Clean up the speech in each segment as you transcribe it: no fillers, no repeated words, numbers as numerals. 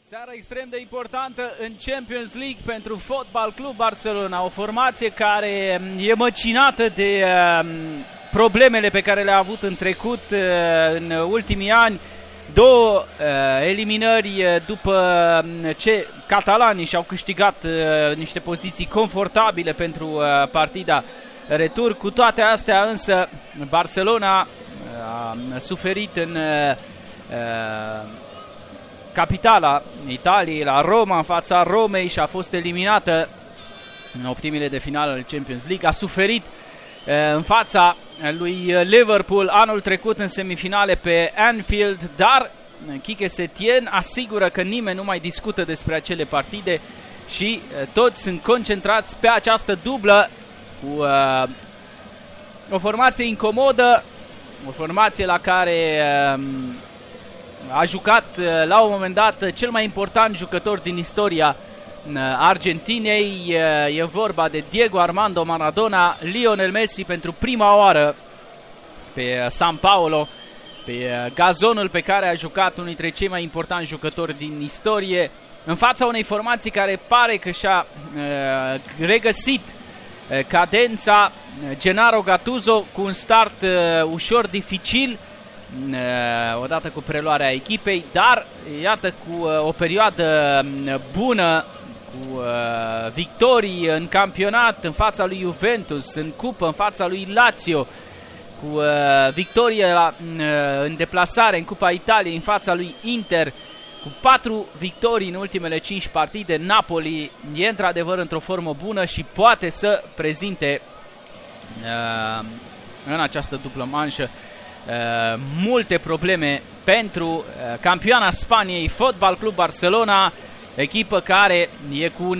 Seara extrem de importantă în Champions League pentru Fotbal Club Barcelona, o formație care e măcinată de problemele pe care le-a avut în trecut, în ultimii ani. Două eliminări după ce catalanii și-au câștigat niște poziții confortabile pentru partida retur. Cu toate astea însă Barcelona a suferit în capitala Italiei, la Roma, în fața Romei, și a fost eliminată în optimile de finală al Champions League. A suferit în fața lui Liverpool anul trecut în semifinale pe Anfield, dar Quique Setien asigură că nimeni nu mai discută despre acele partide și toți sunt concentrați pe această dublă cu o formație incomodă, o formație la care a jucat la un moment dat cel mai important jucător din istoria Argentinei. E vorba de Diego Armando Maradona. Lionel Messi pentru prima oară pe San Paolo, pe gazonul pe care a jucat unul dintre cei mai importanti jucători din istorie, în fața unei formații care pare că și-a regăsit cadența. Gennaro Gattuso cu un start ușor dificil odată cu preluarea echipei, dar iată cu o perioadă bună, cu victorii în campionat în fața lui Juventus, în cupă în fața lui Lazio, cu victorie în deplasare în Cupa Italiei în fața lui Inter, cu 4 victorii în ultimele 5 partide. Napoli e într-adevăr într-o formă bună și poate să prezinte în această dublă manșă multe probleme pentru campioana Spaniei, Fotbal Club Barcelona, echipă care e cu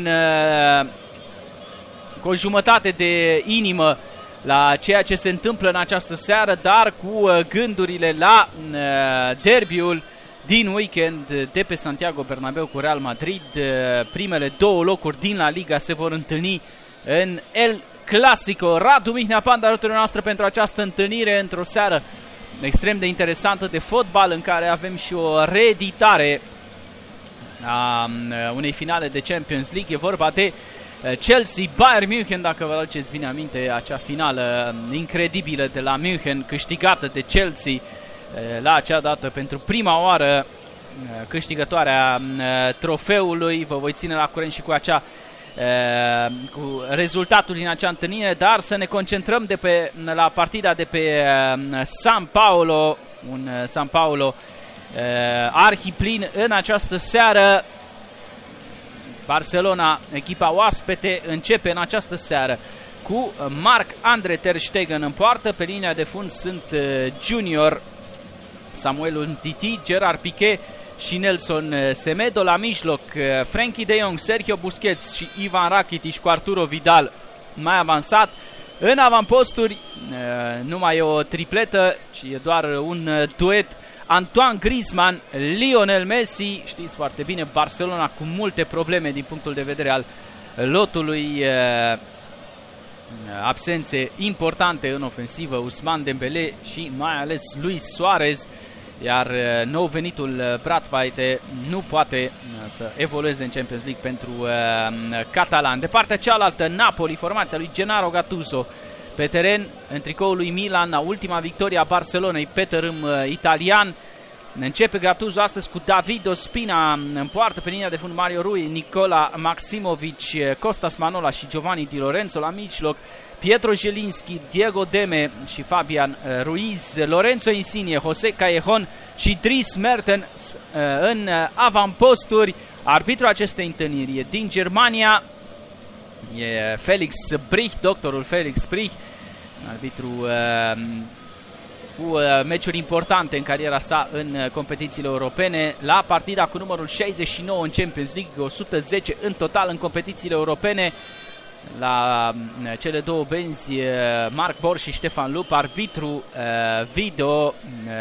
o jumătate de inimă la ceea ce se întâmplă în această seară, dar cu gândurile la derbiul din weekend de pe Santiago Bernabéu cu Real Madrid. Primele două locuri din La Liga se vor întâlni în El Clasico. Radu Mihnea Panda alături noastră pentru această întâlnire într-o seară extrem de interesantă de fotbal, în care avem și o reeditare a unei finale de Champions League. E vorba de Chelsea-Bayern München, dacă vă aduceți bine aminte, acea finală incredibilă de la München, câștigată de Chelsea la acea dată pentru prima oară, câștigătoarea trofeului. Vă voi ține la curent și cu rezultatul din acea întâlnire, dar să ne concentrăm la partida de pe San Paolo, un San Paolo arhiplin în această seară. Barcelona, echipa oaspete, începe în această seară cu Marc-André ter Stegen în poartă. Pe linia de fund sunt Junior, Samuel Umtiti, Gerard Piqué și Nelson Semedo. La mijloc Frenkie de Jong, Sergio Busquets și Ivan Rakitic cu Arturo Vidal mai avansat. În avamposturi nu mai e o tripletă, ci e doar un duet, Antoine Griezmann, Lionel Messi. Știți foarte bine, Barcelona cu multe probleme din punctul de vedere al lotului, absențe importante în ofensivă, Ousmane Dembélé și mai ales Luis Suarez, iar nou venitul Braithwaite nu poate să evolueze în Champions League pentru catalan. De partea cealaltă, Napoli, formația lui Gennaro Gattuso pe teren în tricoul lui Milan, la ultima victorie a Barcelonei pe tărâm italian. Începe Gattuso astăzi cu David Ospina în poartă, pe linia de fund Mario Rui, Nicola Maximovic, Costas Manola și Giovanni Di Lorenzo. La mijloc Pietro Zielinski, Diego Deme și Fabian Ruiz, Lorenzo Insigne, José Callejon și Dries Mertens în avamposturi. Arbitrul acestei întâlniri e din Germania, e Felix Brich, doctorul Felix Brich, arbitru cu meciuri importante în cariera sa în competițiile europene. La partida cu numărul 69 în Champions League, 110 în total în competițiile europene. La cele două benzi, Marc Bor și Stefan Lup. Arbitru video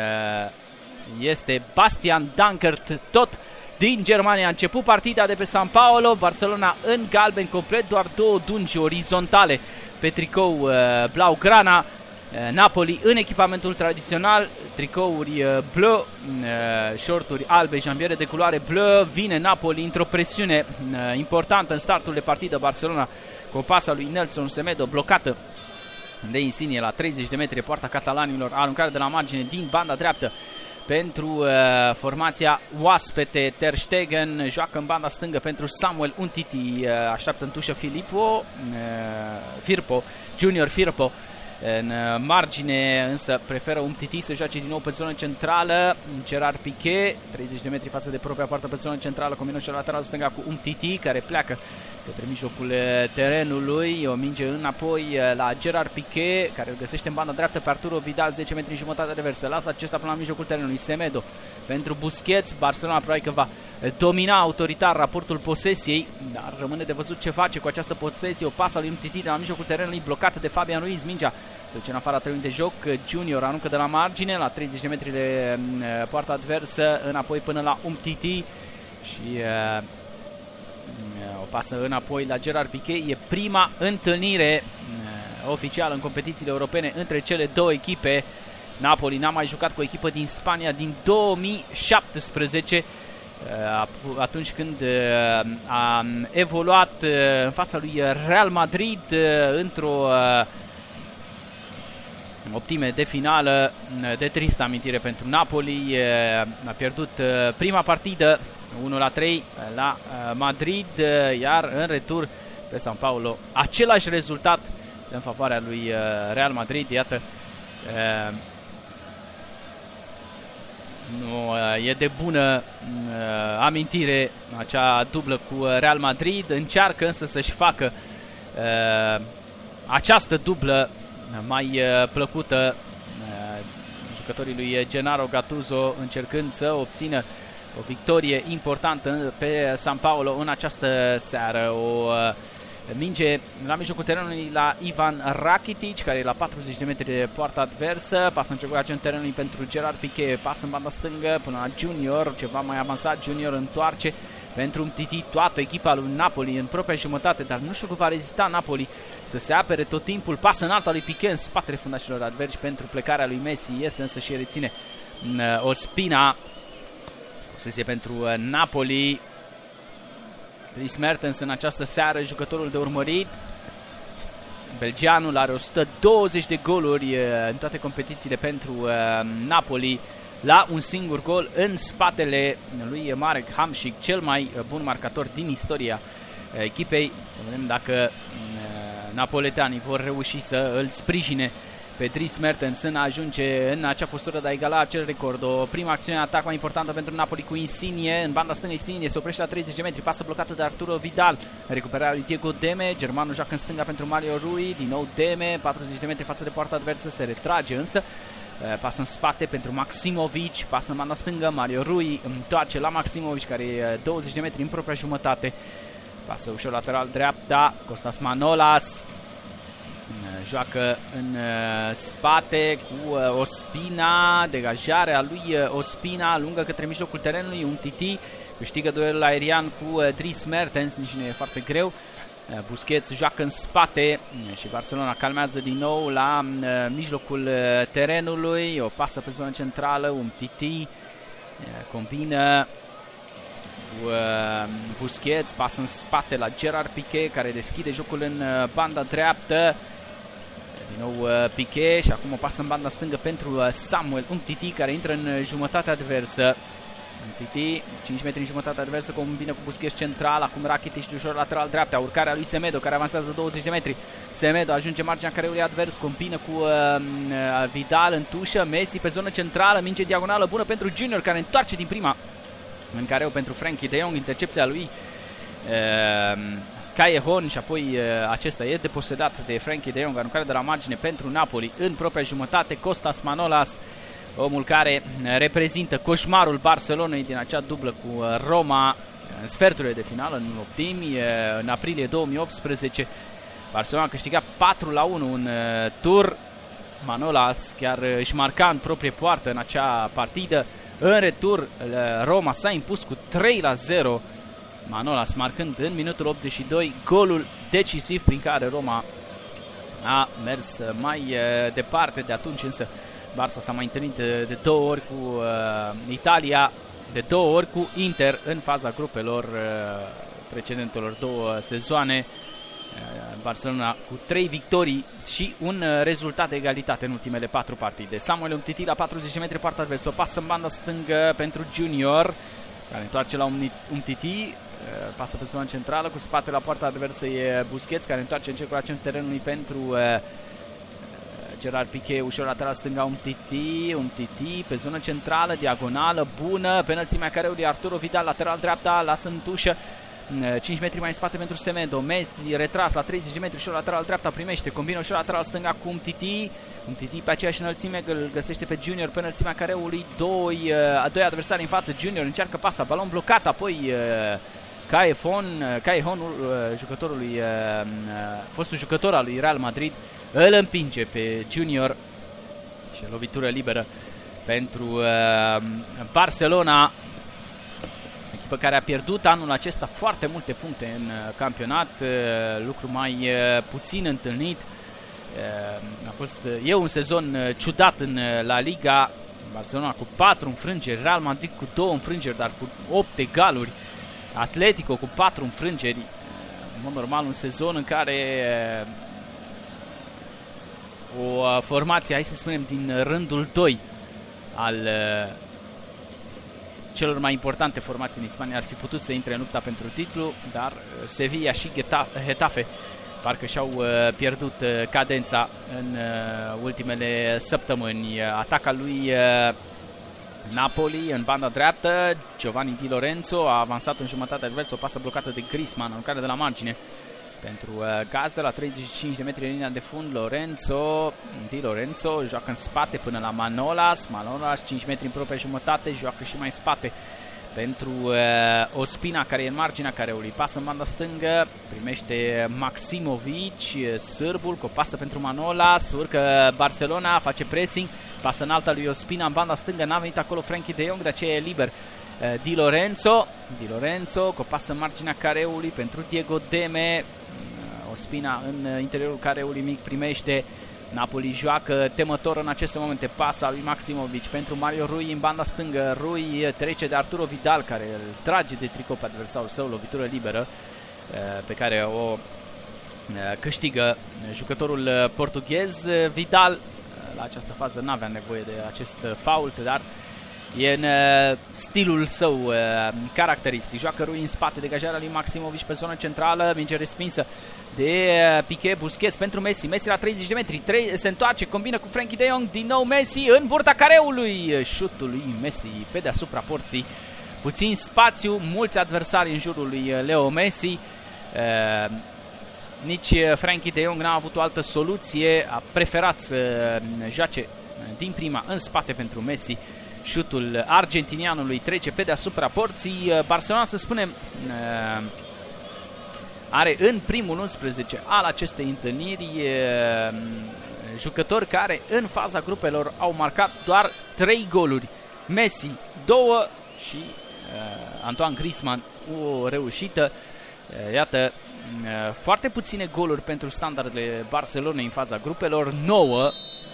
este Bastian Dankert, tot din Germania. A început partida de pe San Paolo, Barcelona în galben complet, doar două dungi orizontale pe tricou blaugrana. Napoli în echipamentul tradițional, tricouri bleu, shorturi albe, jambiere de culoare bleu. Vine Napoli într-o presiune importantă în startul de partidă. Barcelona cu o pasă a lui Nelson Semedo blocată de Insigne la 30 de metri, poarta catalanilor, aruncare de la margine din banda dreaptă pentru formația oaspete. Ter Stegen joacă în banda stângă pentru Samuel Umtiti, așteaptă în tușă Junior Firpo. În margine însă preferă Umtiti să joace din nou pe zonă centrală. Gerard Piqué, 30 de metri față de propria poartă pe zonă centrală, combinația lateral stânga cu Umtiti, care pleacă către mijlocul terenului. O minge înapoi la Gerard Piqué, care îl găsește în banda dreaptă pe Arturo Vidal, 10 metri în jumătate de reversă. Lasă acesta până la mijlocul terenului. Semedo pentru Busquets. Barcelona probabil că va domina autoritar raportul posesiei, dar rămâne de văzut ce face cu această posesie. O pasă lui Umtiti de la mijlocul terenului, blocată de Fabian Ruiz. Mingea se duce în afara terenului de joc. Junior aruncă de la margine la 30 de metri de poarta adversă, înapoi până la Umtiti și o pasă înapoi la Gerard Piqué. E prima întâlnire oficială în competițiile europene între cele două echipe. Napoli n-a mai jucat cu o echipă din Spania din 2017, atunci când a evoluat în fața lui Real Madrid într-o optime de finală de tristă amintire pentru Napoli. A pierdut prima partidă 1-3 la Madrid, iar în retur pe San Paulo același rezultat în favoarea lui Real Madrid. Iată, nu e de bună amintire acea dublă cu Real Madrid. Încearcă însă să-și facă această dublă mai plăcută, jucătorii lui Gennaro Gattuso încercând să obțină o victorie importantă pe San Paulo în această seară. O minge la mijlocul terenului la Ivan Rakitic, care e la 40 de metri de poarta adversă. Pasă în circulație terenului pentru Gerard Piqué, pasă în banda stângă până la Junior, ceva mai avansat. Junior întoarce pentru Umtiti, toată echipa lui Napoli în propria jumătate, dar nu știu că va rezista Napoli să se apere tot timpul. Pasă în alta lui Piqué în spatele fundașilor adversi pentru plecarea lui Messi, iese însă și reține Ospina. Posesie pentru Napoli. Dries Mertens în această seară, jucătorul de urmărit. Belgianul are 120 de goluri în toate competițiile pentru Napoli, la un singur gol în spatele lui Marek Hamšík, cel mai bun marcator din istoria echipei. Să vedem dacă napoletanii vor reuși să îl sprijine pe Dries Mertens în a ajunge în acea postură de a egala acel record. O prima acțiune atac mai importantă pentru Napoli cu Insigne. În banda stângă Insigne se oprește la 30 de metri, pasă blocată de Arturo Vidal. Recuperarea lui Diego Deme, germanul joacă în stânga pentru Mario Rui, din nou Deme, 40 de metri față de poarta adversă, se retrage însă. Pasă în spate pentru Maximovic, pasă în banda stângă, Mario Rui întoarce la Maximovic, care e 20 de metri în propria jumătate. Pasă ușor lateral dreapta, Costas Manolas joacă în spate cu Ospina, degajarea lui Ospina, lungă către mijlocul terenului. Umtiti câștigă duelul aerian cu Dries Mertens, nici nu e foarte greu. Busquets joacă în spate și Barcelona calmează din nou la mijlocul terenului. O pasă pe zona centrală, Umtiti combină cu Busquets, pasă în spate la Gerard Piqué, care deschide jocul în banda dreaptă. Din nou Piqué și acum o pasă în banda stângă pentru Samuel Umtiti, care intră în jumătatea adversă. Umtiti, 5 metri în jumătatea adversă, combină cu Busquets central, acum Rakitic de ușor lateral dreapta, urcarea lui Semedo, care avansează 20 de metri. Semedo ajunge marginea careului advers, combină cu Vidal în tușă, Messi pe zonă centrală, minge diagonală bună pentru Junior, care întoarce din prima în careu pentru Frenkie de Jong, intercepția lui Callejon și apoi acesta e deposedat de Frenkie de Jong. Aruncare de la margine pentru Napoli în propria jumătate, Costas Manolas, omul care reprezintă coșmarul Barcelonei din acea dublă cu Roma în sferturile de finală, în optimi. În aprilie 2018 Barcelona a câștigat 4-1 în tur. Manolas chiar își marca în proprie poartă în acea partidă. În retur Roma s-a impus cu 3-0, Manolas marcând în minutul 82 golul decisiv prin care Roma a mers mai departe. De atunci însă Barça s-a mai întâlnit de 2 ori cu Italia, de 2 ori cu Inter în faza grupelor precedentelor 2 sezoane. Barcelona cu 3 victorii și un rezultat de egalitate în ultimele 4 partide. Samuel Umtiti la 40 de metri, poartă adversă, o pasă în banda stângă pentru Junior, care întoarce la Umtiti, pasă pe zona centrală, cu spatele la poarta adversă e Busquets, care întoarce în circulațiunea terenului pentru Gerard Piqué, ușor lateral stânga Umtiti pe zonă centrală, diagonală bună, pe înălțimea careului Arturo Vidal, lateral dreapta, lasă în tușă, 5 metri mai în spate pentru Semedo, Messi retras la 30 de metri, ușor lateral dreapta, primește, combină ușor lateral stânga cu Umtiti pe aceeași înălțime, îl găsește pe Junior pe înălțimea careului, doi adversari în față, Junior încearcă pasa, balon blocat, apoi Callejon, jucătorului, fostul jucător al lui Real Madrid, îl împinge pe Junior și lovitură liberă pentru Barcelona, echipă care a pierdut anul acesta foarte multe puncte în campionat, lucru mai puțin întâlnit. E un sezon ciudat în La Liga. Barcelona cu 4 înfrângeri, Real Madrid cu 2 înfrângeri, dar cu 8 egaluri, Atletico cu 4 înfrângeri. În mod normal un sezon în care o formație, hai să spunem, din rândul 2 al celor mai importante formații în Spania ar fi putut să intre în lupta pentru titlu, dar Sevilla și Getafe parcă și-au pierdut cadența în ultimele săptămâni. Ataca lui Napoli în banda dreaptă, Giovanni Di Lorenzo a avansat în jumătatea adversă, o pasă blocată de Griezmann, aruncare de la margine pentru gazdă la 35 de metri în linia de fund. Di Lorenzo joacă în spate până la Manolas, 5 metri în propria jumătate, joacă și mai spate pentru Ospina, care e în marginea careului, pasă în banda stângă, primește Maximovic, sârbul, cu o pasă pentru Manolas, urcă Barcelona, face pressing, pasă în alta lui Ospina în banda stângă, n-a venit acolo Frenkie de Jong, de aceea e liber Di Lorenzo, cu o pasă în marginea careului pentru Diego Deme, Ospina în interiorul careului mic primește, Napoli joacă temător în aceste momente, pasa lui Maximovic pentru Mario Rui în banda stângă, Rui trece de Arturo Vidal, care îl trage de tricou pe adversarul său, lovitură liberă pe care o câștigă jucătorul portughez. Vidal la această fază n-avea nevoie de acest fault, dar e în stilul său caracteristic. Joacă Rui în spate, degajarea lui Maximovic pe zona centrală, minge respinsă de Piqué, Busquets pentru Messi, Messi la 30 de metri, se întoarce, combină cu Frenkie de Jong, din nou Messi în burta careului, șutul lui Messi pe deasupra porții, puțin spațiu, mulți adversari în jurul lui Leo Messi, nici Frenkie de Jong n-a avut o altă soluție, a preferat să joace din prima în spate pentru Messi. Șutul argentinianului trece pe deasupra porții. Barcelona, să spunem, are în primul 11 al acestei întâlniri jucători care în faza grupelor au marcat doar 3 goluri. Messi 2 și Antoine Griezmann o reușită. Iată, foarte puține goluri pentru standardele Barcelonei în faza grupelor, 9.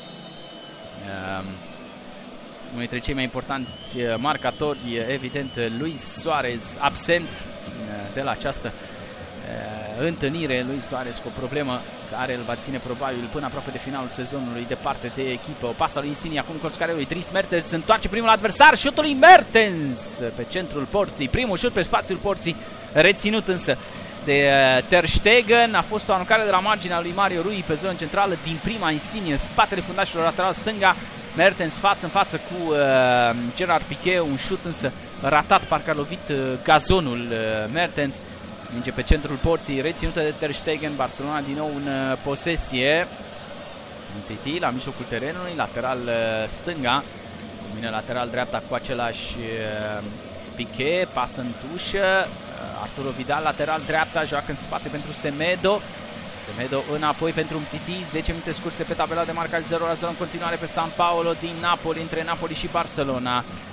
Unul dintre cei mai importanți marcatori, evident, Luis Suarez, absent de la această întâlnire. Luis Suarez cu o problemă care îl va ține probabil până aproape de finalul sezonului departe de echipă. O pasă lui Insigne, acum colțul careului, Dries Mertens întoarce primul adversar, șutul lui Mertens pe centrul porții, primul șut pe spațiul porții, reținut însă de Ter Stegen. A fost o aruncare de la marginea lui Mario Rui pe zonă centrală, din prima Insigne în spatele fundașilor lateral stânga, Mertens față în față cu Gerard Piqué, un șut însă ratat, parcă a lovit gazonul Mertens. Minge pe centrul porții, reținută de Ter Stegen, Barcelona din nou în posesie. Umtiti la mijlocul terenului, lateral stânga, combină lateral dreapta cu același Piqué, pasă în tușă, Arturo Vidal lateral dreapta, joacă în spate pentru Semedo. Semedo înapoi pentru Umtiti, 10 minute scurse pe tabela de marcaj, 0-0 în continuare pe San Paolo din Napoli, între Napoli și Barcelona.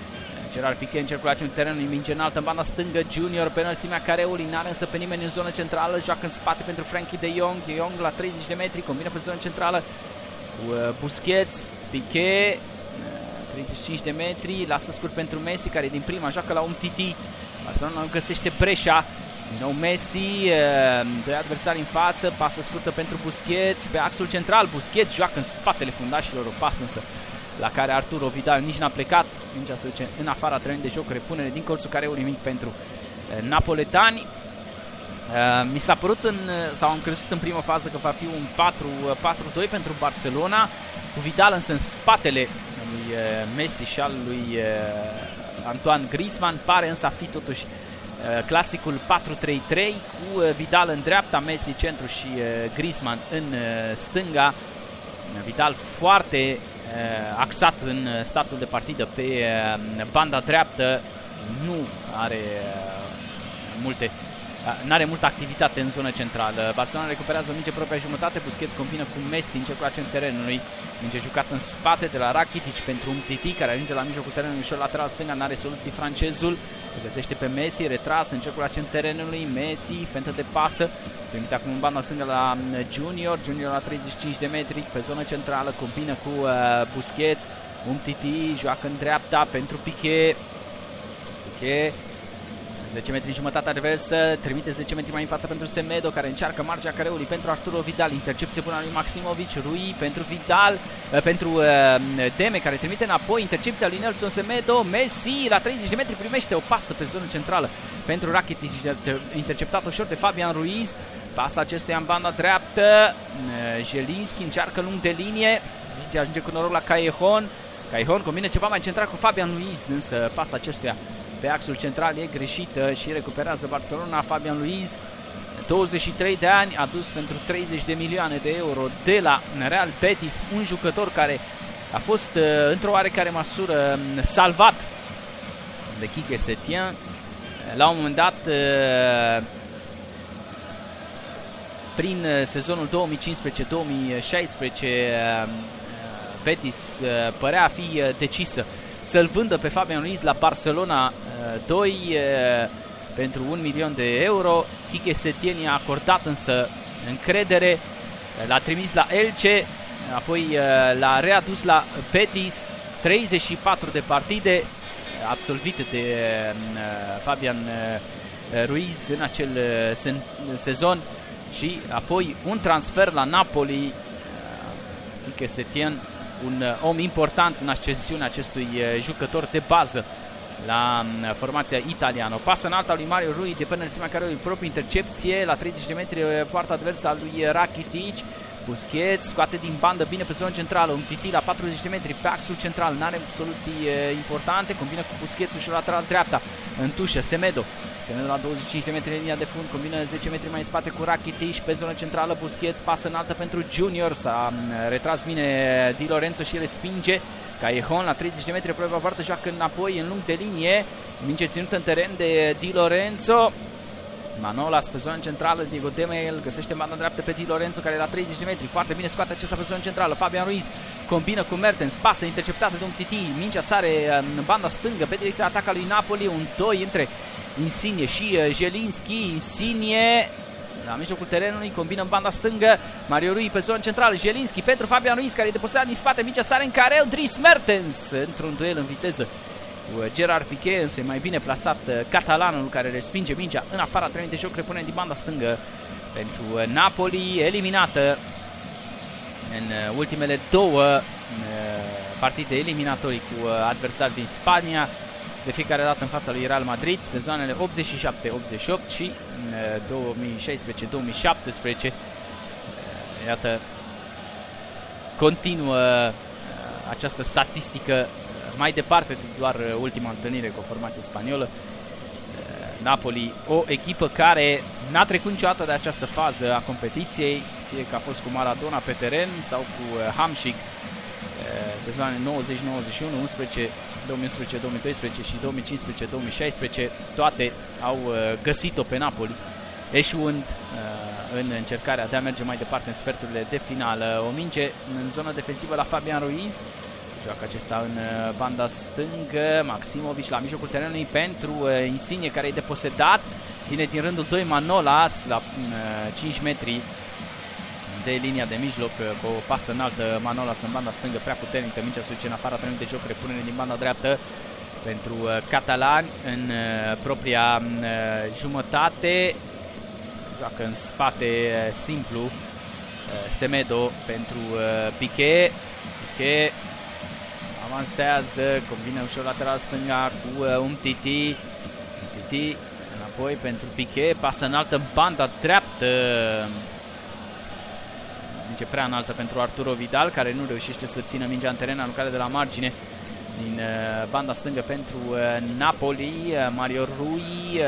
Gerard Piqué în circulațiune terenului, minge înaltă în banda stângă, Junior pe înălțimea careului, n-are însă pe nimeni în zonă centrală, joacă în spate pentru Frankie de Jong, de Jong la 30 de metri, combină pe zonă centrală cu Busquets, Piqué, 35 de metri, lasă scurt pentru Messi, care din prima joacă la Umtiti, Barcelona găsește breșa, din nou Messi, doi adversari în față, pasă scurtă pentru Busquets, pe axul central, Busquets joacă în spatele fundașilor, o pasă însă la care Arturo Vidal nici n-a plecat, mingea se duce în afara terenului de joc, repunere din colțul careului mic pentru napoletani. Mi s-a părut sau am crezut în prima fază că va fi un 4-4-2 pentru Barcelona, cu Vidal însă în spatele lui Messi și al lui Antoine Griezmann, pare însă a fi totuși clasicul 4-3-3 cu Vidal în dreapta, Messi centru și Griezmann în stânga. Vidal foarte axat în startul de partidă pe banda dreaptă, nu are n-are multă activitate în zonă centrală. Barcelona recuperează o minge propria jumătate, Busquets combină cu Messi în circulație în terenului, minge jucat în spate de la Rakitic pentru Umtiti, care ajunge la mijlocul terenului, ușor lateral stânga, n-are soluții francezul, îl găsește pe Messi, retras în circulație în terenului, Messi, fentă de pasă, trimite acum în banda stângă la Junior la 35 de metri, pe zonă centrală, combină cu Busquets, Umtiti joacă în dreapta pentru Piqué, 10 metri în jumătatea reversă, trimite 10 metri mai în față pentru Semedo, care încearcă marginea careului pentru Arturo Vidal, intercepție bună a lui Maximovic, Rui pentru Vidal, pentru Deme, care trimite înapoi, intercepția lui Nelson Semedo, Messi la 30 de metri primește o pasă pe zonă centrală pentru Rakitic, interceptat ușor de Fabian Ruiz, pasa acestuia în banda dreaptă, Jelinski încearcă lung de linie, ajunge cu noroc la Callejon combine ceva mai central cu Fabian Ruiz, însă pasa acestuia pe axul central e greșită și recuperează Barcelona. Fabian Ruiz, 23 de ani, adus pentru 30 de milioane de euro de la Real Betis, un jucător care a fost într-o oarecare măsură salvat de Quique Setien. La un moment dat, prin sezonul 2015-2016, Betis părea a fi decisă să-l vândă pe Fabian Ruiz la Barcelona 2 pentru 1 milion de euro. Quique Setien i-a acordat însă încredere, l-a trimis la Elche, apoi l-a readus la Betis, 34 de partide absolvite de Fabian Ruiz în acel sezon și apoi un transfer la Napoli. Quique Setien, un om important în ascensiunea acestui jucător de bază la formația italiană. O pasă în alta lui Mario Rui de pe înălțimea careului, proprie intercepție la 30 de metri, poarta adversă a lui Rakitic. Busquets scoate din bandă bine pe zona centrală, Umtiti la 40 de metri pe axul central, n-are soluții importante, combină cu Busquets și lateral dreapta, în tușă Semedo la 25 de metri în linia de fund, combină 10 metri mai în spate cu Rakitic pe zona centrală, Busquets, pasă înaltă pentru Junior, s-a retras bine Di Lorenzo și respinge. Callejon la 30 de metri, probabil poartă, joacă înapoi în lung de linie, minge ținută în teren de Di Lorenzo. Manolas pe zona centrală, Diego Deme îl găsește în banda dreaptă pe Di Lorenzo, care la 30 de metri, foarte bine scoate acesta pe zona centrală. Fabian Ruiz combină cu Mertens, pasă interceptată de Umtiti, mingea sare în banda stângă pe direcția ataca lui Napoli, un 2 între Insigne și Jelinski. Insigne la mijlocul terenului, combină în banda stângă, Mario Rui pe zona centrală, Jelinski pentru Fabian Ruiz, care e deposedat din spate, mingea sare în careu, Dries Mertens într-un duel în viteză cu Gerard Piqué, însă e mai bine plasat catalanul, care respinge mingea în afara terenului de joc, repune din banda stângă pentru Napoli, eliminată în ultimele două partide eliminatorii cu adversari din Spania, de fiecare dată în fața lui Real Madrid, sezoanele 87-88 și 2016-2017. Iată, continuă această statistică mai departe de doar ultima întâlnire cu o formație spaniolă. Napoli, o echipă care n-a trecut niciodată de această fază a competiției, fie că a fost cu Maradona pe teren sau cu Hamšík, sezoane 90-91, 2011-2012 și 2015-2016, toate au găsit-o pe Napoli, eșuând în încercarea de a merge mai departe în sferturile de finală. O minge în zona defensivă la Fabian Ruiz, Joacă acesta în banda stângă, Maximovic la mijlocul terenului pentru Insigne, care e deposedat. Vine din rândul 2 Manolas la 5 metri de linia de mijloc, cu o pasă înaltă. Manolas în banda stângă, prea puternică, mingea se duce în afara terenului de joc, repunere din banda dreaptă pentru catalani în propria jumătate. Joacă în spate simplu Semedo pentru Piqué. Piqué avansează, combine ușor lateral stânga cu Umtiti. Umtiti înapoi pentru Piqué, pasă înaltă în banda dreaptă. Minge prea înaltă pentru Arturo Vidal, care nu reușește să țină mingea în teren, aruncare de la margine din banda stângă pentru Napoli. Mario Rui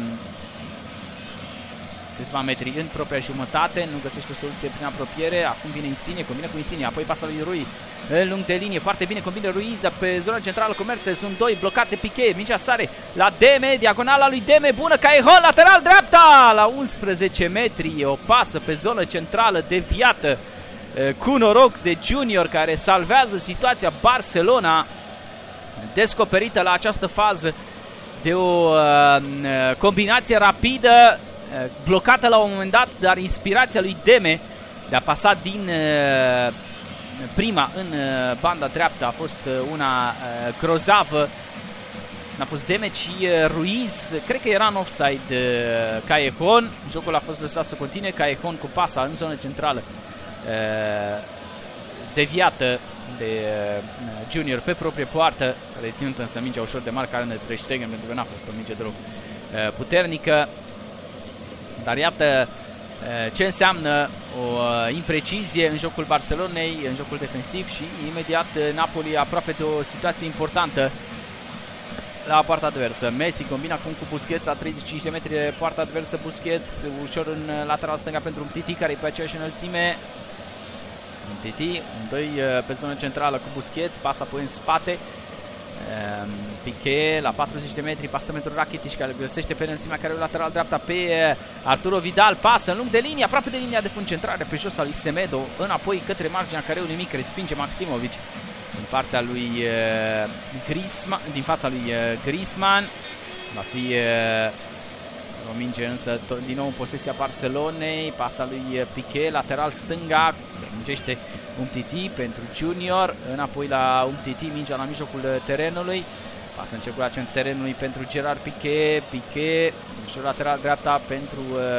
câțiva metri în propria jumătate, nu găsește o soluție prin apropiere. Acum vine Insigne, combine cu Insigne, apoi pasa lui Rui în lung de linie, foarte bine combine Ruiz pe zona centrală cu Mertens, sunt doi blocate, Piqué, mingea sare la Deme, diagonala lui Deme, bună, Callejon, lateral dreapta, la 11 metri, o pasă pe zonă centrală deviată cu noroc de Junior, care salvează situația. Barcelona descoperită la această fază de o combinație rapidă, blocată la un moment dat, dar inspirația lui Deme de a pasa din prima în banda dreaptă a fost una grozavă. N-a fost Deme, ci Ruiz. Cred că era în offside Callejon. Jocul a fost lăsat să continue. Callejon cu pasa în zonă centrală deviată de Junior pe proprie poartă, reținut însă mingea ușor de marcare de Ter Stegen, pentru că n-a fost o minge deloc puternică. Dar iată ce înseamnă o imprecizie în jocul Barcelonei, în jocul defensiv, și imediat Napoli aproape de o situație importantă la poarta adversă. Messi combina acum cu Busquets la 35 de metri de poarta adversă. Busquets ușor în lateral stânga pentru Umtiti, care e pe aceeași înălțime. Umtiti, doi pe zonă centrală cu Busquets, pasă apoi în spate. Piqué la 40 de metri, pasă pentru Rakitic, care găsește pe înălțimea care e lateral dreapta pe Arturo Vidal, pasă în lung de linie, aproape de linia de fund, centrare pe jos a lui Semedo, înapoi către marginea careului mic, respinge Maximovic din partea lui Griezmann, din fața lui Griezmann. Va fi o minge însă din nou în posesia Barcelonei, pasa lui Piqué, lateral stânga, mingește Umtiti pentru Junior, înapoi la Umtiti, mingea la mijlocul terenului, pasă în circulație în terenului pentru Gerard Piqué. Piqué, ușor lateral dreapta pentru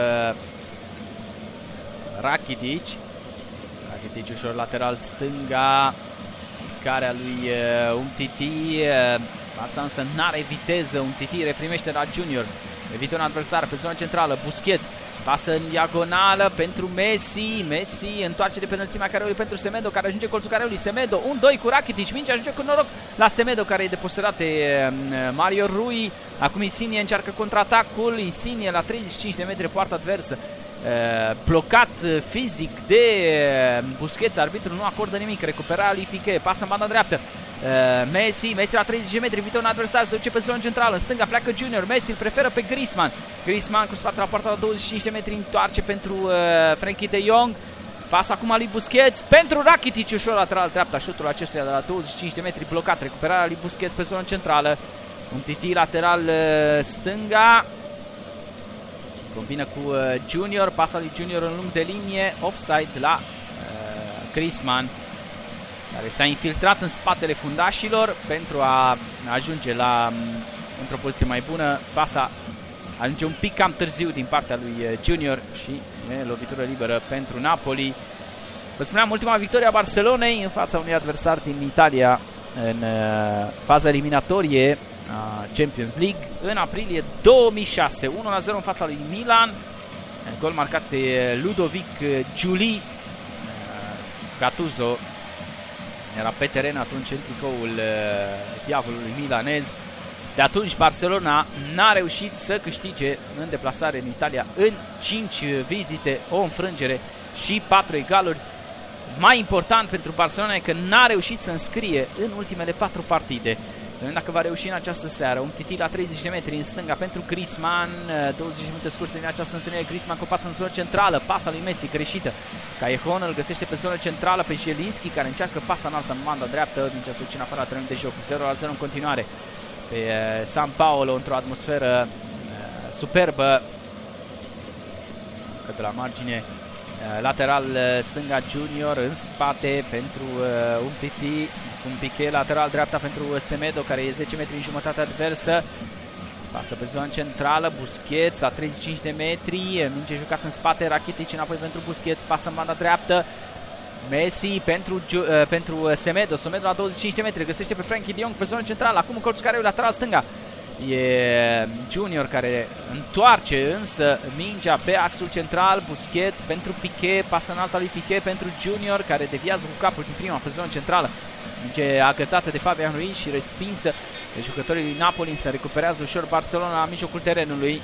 Rakitic. Rakitic ușor lateral stânga, care a lui Umtiti, pasa însă n-are viteză. Umtiti reprimește la Junior, evită un adversar pe zona centrală. Busquets, pasă în diagonală pentru Messi. Messi întoarce de pe înălțimea careului pentru Semedo, care ajunge colțul careului. Semedo, 1-2 cu Rakitic, mingea ajunge cu noroc la Semedo, care e deposedat de Mario Rui. Acum Insigne încearcă contraatacul. Insigne la 35 de metri poartă adversă, blocat fizic de Busquets, arbitrul nu acordă nimic. Recuperarea lui Piqué, pasă în banda dreaptă. Messi la 30 de metri, evită un adversar, se duce pe zona centrală, în stânga pleacă Junior. Messi îl preferă pe Griezmann. Griezmann cu spatele la poarta la 25 de metri, întoarce pentru Frenkie de Jong. Pasă acum lui Busquets pentru Rakitic, ușor lateral dreapta, șutul acestuia de la 25 de metri blocat. Recuperarea lui Busquets pe zona centrală. Umtiti lateral stânga, combină cu Junior, pasa lui Junior în lung de linie, offside la Griezmann, care s-a infiltrat în spatele fundașilor pentru a ajunge într-o poziție mai bună. Pasa ajunge un pic cam târziu din partea lui Junior și lovitură liberă pentru Napoli. Vă spuneam, ultima victorie a Barcelonei în fața unui adversar din Italia în faza eliminatorie a Champions League în aprilie 2006, 1-0 în fața lui Milan, gol marcat de Ludovic Giuli. Gattuso era pe teren atunci în tricoul diavolului milanez. De atunci Barcelona n-a reușit să câștige în deplasare în Italia în 5 vizite, o înfrângere și 4 egaluri. Mai important pentru Barcelona e că n-a reușit să înscrie în ultimele 4 partide. Să vedem dacă va reuși în această seară. Un Titi la 30 de metri în stânga pentru Griezmann. 20 de minute scurse din această întâlnire. Griezmann cu o pasă în zonă centrală. Pasa lui Messi greșită. Callejon îl găsește pe zonă centrală pe Zielinski, care încearcă pasa înaltă în banda dreaptă. Mingea se duce în afara terenului de joc. 0-0 în continuare pe San Paolo, într-o atmosferă superbă. Că de la margine lateral stânga Junior, în spate pentru Umtiti, un Piqué lateral dreapta pentru Semedo, care e 10 metri în jumătate adversă. Pasă pe zona centrală, Busquets la 35 de metri, minge jucat în spate, Rakitic înapoi pentru Busquets, pasă în banda dreaptă, Messi pentru Semedo, Semedo la 25 de metri, găsește pe Frenkie de Jong pe zona centrală, acum în colțul care e lateral stânga. E Junior care întoarce însă mingea pe axul central, Busquets pentru Piqué, pasă înalta lui Piqué pentru Junior, care deviază cu capul din prima pe zona centrală. Minge agățată de Fabian Ruiz și respinsă de jucătorii lui Napoli, însă recuperează ușor Barcelona la mijlocul terenului.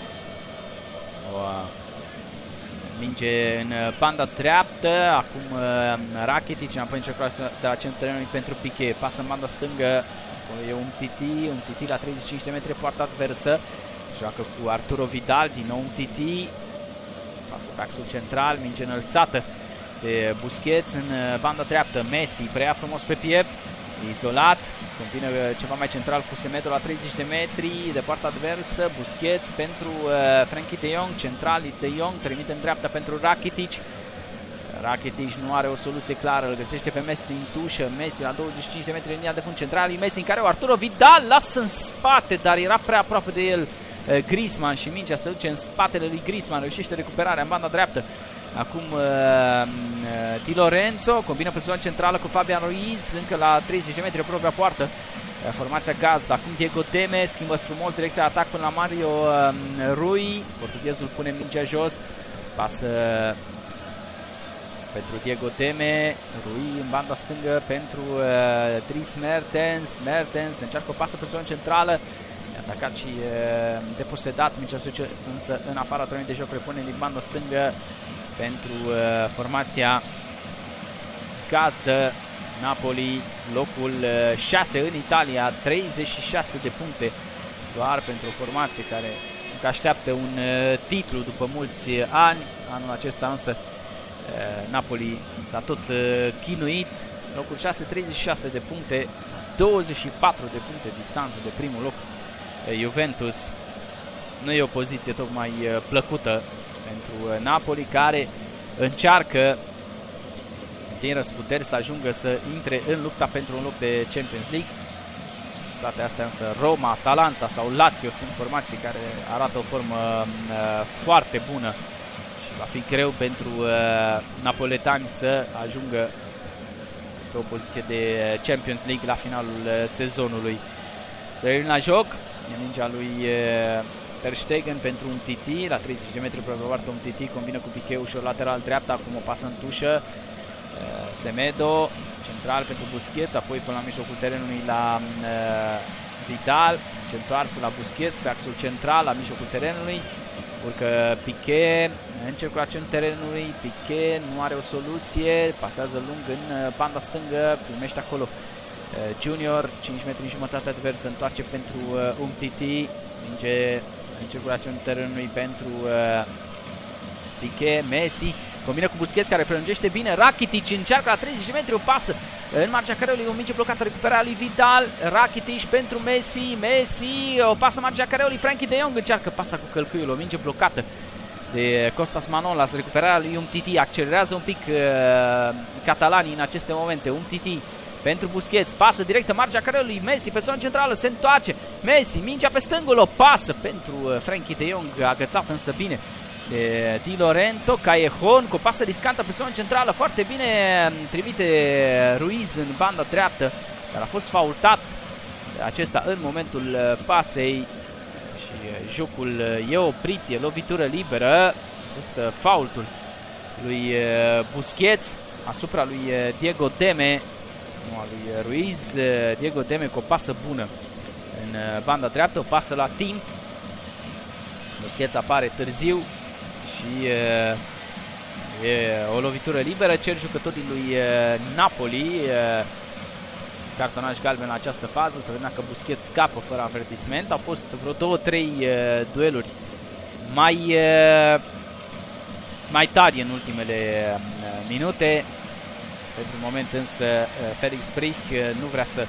Minge în banda dreaptă, acum Rakitic înapoi încercarea de la centrul terenului pentru Piqué, pasă în banda stângă. E un Titi la 35 de metri, poartă adversă, joacă cu Arturo Vidal, din nou un Titi, pasă pe axul central, minge înălțată de Busquets în banda dreaptă, Messi preia frumos pe piept, izolat, combină ceva mai central cu Semedo la 30 de metri, de poartă adversă, Busquets pentru Frenkie de Jong, central de Jong, trimite în dreapta pentru Rakitic. Rakitic nu are o soluție clară, îl găsește pe Messi în tușă, Messi la 25 de metri în linia de fund central, Messi în care o Arturo Vidal lasă în spate, dar era prea aproape de el Griezmann și mingea se duce în spatele lui Griezmann, reușește recuperarea în banda dreaptă. Acum Di Lorenzo combină pe zona centrală cu Fabian Ruiz, încă la 30 de metri propria poartă. Formația gazdă, acum Diego Deme schimbă frumos direcția de atac până la Mario Rui, portughezul pune mingea jos, pasă pentru Diego Deme, Rui în banda stângă pentru Dries Mertens încearcă o pasă pe zona centrală, atacat și deposedat, mingea se duce însă în afara terenului de joc, repune din banda stângă pentru formația gazdă Napoli, locul 6 în Italia, 36 de puncte doar pentru o formație care încă așteaptă un titlu după mulți ani. Anul acesta însă Napoli s-a tot chinuit, locul 6, 36 de puncte, 24 de puncte distanță de primul loc Juventus. Nu e o poziție tocmai plăcută pentru Napoli, care încearcă din răsputeri să ajungă să intre în lupta pentru un loc de Champions League. Toate astea însă Roma, Atalanta sau Lazio sunt formații care arată o formă foarte bună și va fi greu pentru napoletani să ajungă pe o poziție de Champions League la finalul sezonului. Să revenim la joc, e mingea lui Ter Stegen pentru un Titi, la 30 de metri probabil un Titi, combină cu Piqué ușor lateral dreapta, acum o pasă în tușă, Semedo, central pentru Busquets, apoi până la mijlocul terenului la Vidal, întoarsă la Busquets pe axul central, la mijlocul terenului, urcă Piqué, în circulațiunea terenului, Piqué nu are o soluție, pasează lung în banda stângă, primește acolo Junior, 5 metri în jumătate adversă, întoarce pentru Umtiti, minge în circulațiunea terenului pentru Piqué, Messi, combină cu Busquets care prelungește bine, Rakitic încearcă la 30 de metri o pasă în marginea careului, o minge blocată, recuperarea lui Vidal, Rakitic pentru Messi, o pasă în marginea careului, Frenkie de Jong încearcă pasa cu călcâiul, o minge blocată de Costas Manolas, recuperarea lui Umtiti, accelerează un pic catalanii în aceste momente, Umtiti pentru Busquets, pasă directă, marginea careului, Messi pe zona centrală, se întoarce, Messi, mingea pe stângul, o pasă pentru Frenkie de Jong, agățat însă bine de Di Lorenzo, Callejon cu o pasă riscantă pe zona centrală, foarte bine trimite Ruiz în banda dreaptă, dar a fost faultat acesta în momentul pasei și jocul e oprit, e lovitură liberă, a fost faultul lui Busquets asupra lui Diego Deme, nu a lui Ruiz, Diego Deme cu o pasă bună în banda dreaptă, o pasă la timp, Busquets apare târziu și e o lovitură liberă, cer jucătorii lui Napoli cartonaj galben la această fază. Să vedem dacă Busquets scapă fără avertisment. Au fost vreo 2-3 dueluri mai tari în ultimele minute. Pentru moment însă Felix Brych nu vrea să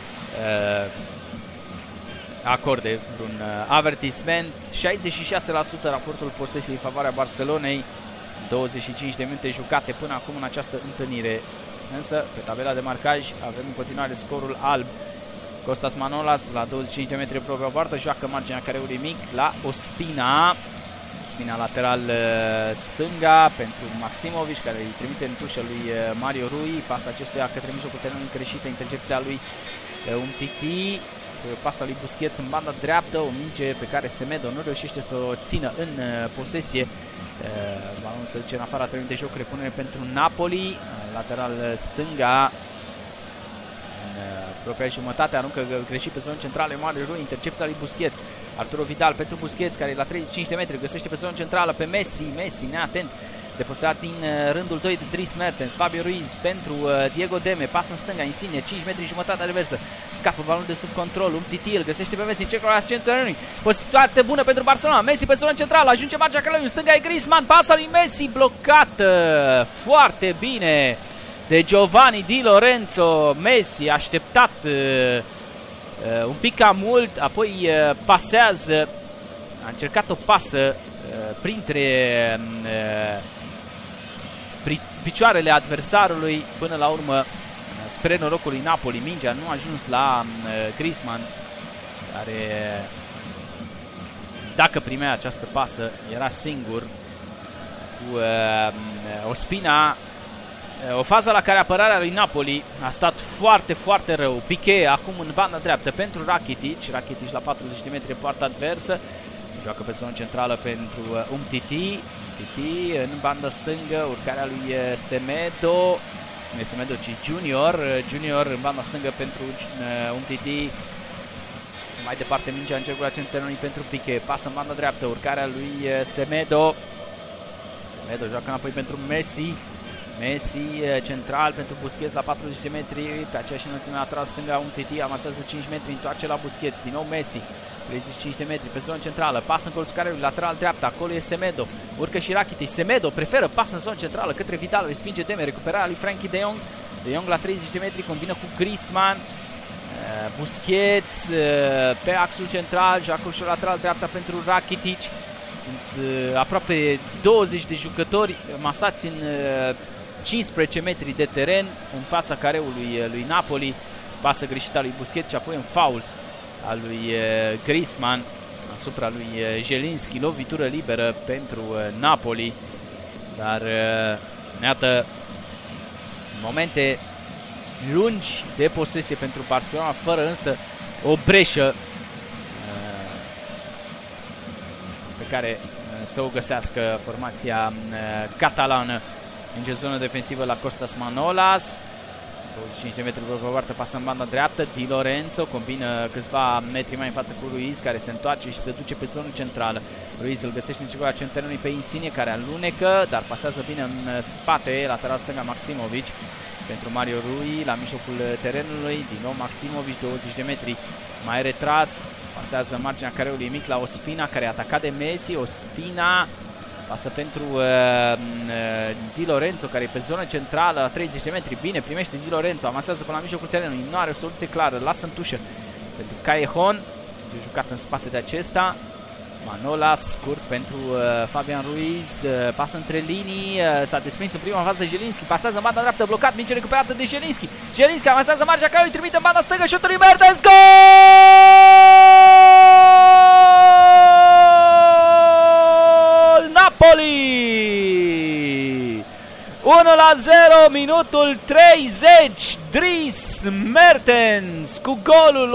acorde vreun avertisment. 66% raportul posesiei în favoarea Barcelonei, 25 de minute jucate până acum în această întâlnire. Însă pe tabela de marcaj avem în continuare scorul alb. Costas Manolas la 25 de metri propria poartă, joacă marginea careului mic la Ospina. Ospina lateral stânga pentru Maximovic, care îi trimite în tușă lui Mario Rui. Pasa acestuia către mijlocul terenului greșită, intercepția lui Umtiti. Pasa lui Busquets în banda dreaptă, o minge pe care Semedo nu reușește să o țină în posesie. Balonul se duce în afara terenului de joc, repunere pentru Napoli, lateral stânga. Propria jumătate, aruncă greșit pe zonă centrală Mario Rui, intercepția lui Busquets. Arturo Vidal pentru Busquets, care e la 35 de metri, găsește pe zonă centrală pe Messi, neatent, deposeat din rândul 2 de Dries Mertens. Fabio Ruiz pentru Diego Deme, pasă în stânga, Insigne, 5 metri jumătate reversă, scapă balonul de sub control, Umtiti îl găsește pe Messi, în cercul la centrul terenului, poziție bună pentru Barcelona, Messi pe zonă centrală, ajunge marginea careului, în stânga e Griezmann, pasa lui Messi blocată foarte bine de Giovanni Di Lorenzo. Messi așteptat un pic cam mult, apoi pasează, a încercat o pasă printre picioarele adversarului, până la urmă spre norocul lui Napoli, mingea nu a ajuns la Griezmann, care dacă primea această pasă era singur cu Ospina. O fază la care apărarea lui Napoli a stat foarte, foarte rău. Piqué acum în banda dreaptă pentru Rakitic. Rakitic la 40 de metri poartă adversă. Joacă pe zonă centrală pentru Umtiti. Umtiti în banda stângă, urcarea lui Semedo. Nu e Semedo, ci Junior. Junior în banda stângă pentru Umtiti. Mai departe mingea în cercul centrului pentru Piqué. Pasă în banda dreaptă, urcarea lui Semedo. Semedo joacă înapoi pentru Messi. Messi central pentru Busquets la 40 de metri, pe aceeași înălțime lateral stânga Umtiti, amasează 5 metri, întoarce la Busquets, din nou Messi, 35 de metri pe zonă centrală, pasă în colțul careului, lateral dreapta, acolo e Semedo, urcă și Rakitic, Semedo preferă pasă în zonă centrală către Vidal, respinge Deme, recuperarea lui Frankie de Jong, de Jong la 30 de metri, combină cu Griezmann, Busquets pe axul central, joacă ușor lateral dreapta pentru Rakitic. Sunt aproape 20 de jucători masați în 15 metri de teren în fața careului lui Napoli. Pasă greșită a lui Busquets și apoi un faul al lui Griezmann asupra lui Jelinski. Lovitură liberă pentru Napoli. Dar iată, momente lungi de posesie pentru Barcelona, fără însă o breșă pe care să o găsească formația catalană. În zonă defensivă la Costas Manolas, 25 de metri pe poartă, pasă în banda dreaptă, Di Lorenzo combină câțiva metri mai în față cu Ruiz, care se întoarce și se duce pe zonă centrală. Ruiz îl găsește în cercul centrului pe Insigne, care alunecă, dar pasează bine în spate, lateral stânga Maximovic pentru Mario Rui, la mijlocul terenului, din nou Maximovic, 20 de metri mai retras, pasează marginea careului mic la Ospina, care a atacat de Messi. Ospina pasă pentru Di Lorenzo, care e pe zonă centrală la 30 de metri. Bine, primește Di Lorenzo, amasează până la mijlocul terenului, nu are o soluție clară, lasă în tușă pentru Callejon, ce a jucat în spate de acesta. Manolas, scurt pentru Fabian Ruiz, pasă între linii, s-a desprins în prima fază Jelinski, pasează în banda dreaptă, blocat, minge recuperată de Jelinski. Jelinski amasează marginea care îi trimite în banda stângă, șutul lui Mertens, gol! Napoli! 1-0, minutul 30, Dries Mertens cu golul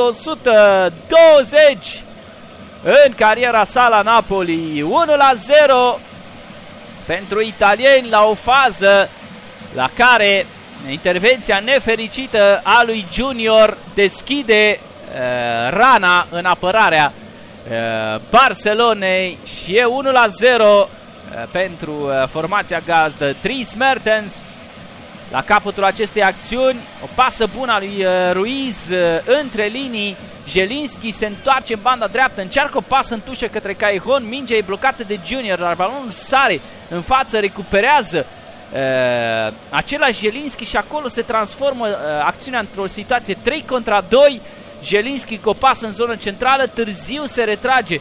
120 în cariera sa la Napoli. 1-0 pentru italieni la o fază la care intervenția nefericită a lui Junior deschide rana în apărarea Barcelonei și e 1-0 pentru formația gazdă. Dries Mertens la capătul acestei acțiuni. O pasă bună a lui Ruiz între linii. Jelinski se întoarce în banda dreaptă, încearcă o pasă în tușă către Callejon, mingea e blocată de Junior, dar balonul sare în față, recuperează același Jelinski și acolo se transformă acțiunea într-o situație 3 contra 2. Jelinski cu o pasă în zonă centrală, târziu se retrage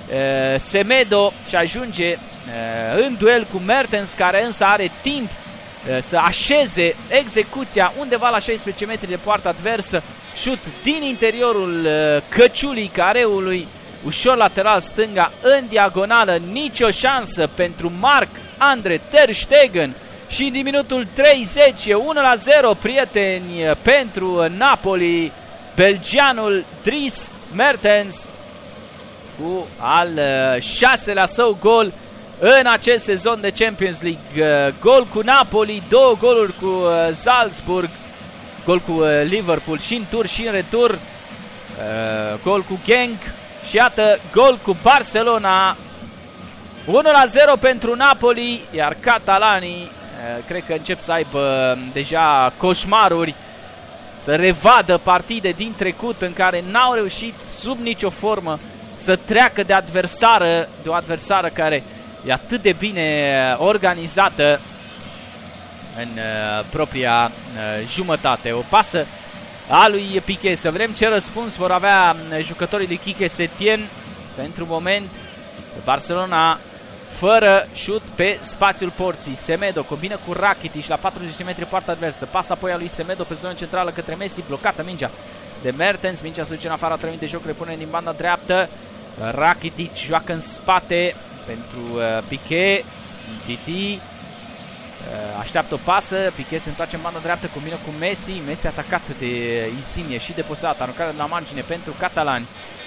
Semedo și ajunge în duel cu Mertens, care însă are timp să așeze execuția undeva la 16 metri de poartă adversă. Șut din interiorul căciulii careului, ușor lateral stânga în diagonală, nicio șansă pentru Marc-Andre ter Stegen. Și din minutul 30 e 1-0, prieteni, pentru Napoli. Belgianul Dries Mertens cu al 6-lea său gol în acest sezon de Champions League. Gol cu Napoli, 2 goluri cu Salzburg, gol cu Liverpool și în tur și în retur, gol cu Genk și iată gol cu Barcelona. 1-0 pentru Napoli, iar catalanii cred că încep să aibă deja coșmaruri, să revadă partide din trecut în care n-au reușit sub nicio formă să treacă de o adversară care e atât de bine organizată în propria jumătate. O pasă a lui Piqué, să vedem ce răspuns vor avea jucătorii lui Quique Setien. Pentru moment Barcelona fără șut pe spațiul porții. Semedo combină cu Rakitic la 40 de metri poarta adversă. Pasă apoi a lui Semedo pe zona centrală către Messi, blocată mingea de Mertens. Mingea se duce în afara termenului de joc, repune din banda dreaptă. Rakitic joacă în spate pentru Piqué. Titi așteaptă o pasă, Piqué se întoarce în banda dreaptă, combină cu Messi. Messi atacat de Insigne și de Posat, aruncare de la margine pentru catalani.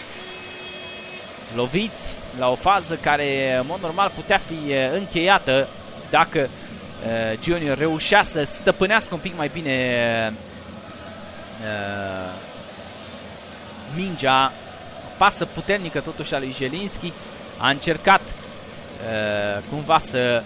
Loviți la o fază care în mod normal putea fi încheiată dacă Junior reușea să stăpânească un pic mai bine mingea. Pasă puternică totuși a lui Jelinski, a încercat cumva să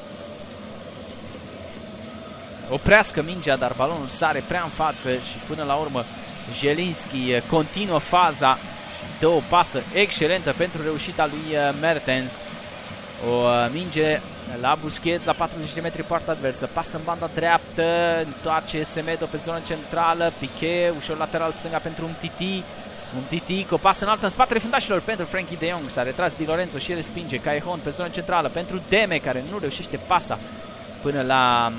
oprească mingea, dar balonul sare prea în față și până la urmă Jelinski continuă faza și dă o pasă excelentă pentru reușita lui Mertens. O minge la Busquets la 40 de metri poarta adversă, pasă în banda dreaptă, întoarce Semedo pe zona centrală, Piqué ușor lateral stânga pentru Umtiti cu o pasă înaltă în spatele fundașilor pentru Frenkie de Jong, s-a retras Di Lorenzo și respinge Callejon pe zona centrală pentru Deme, care nu reușește pasa până la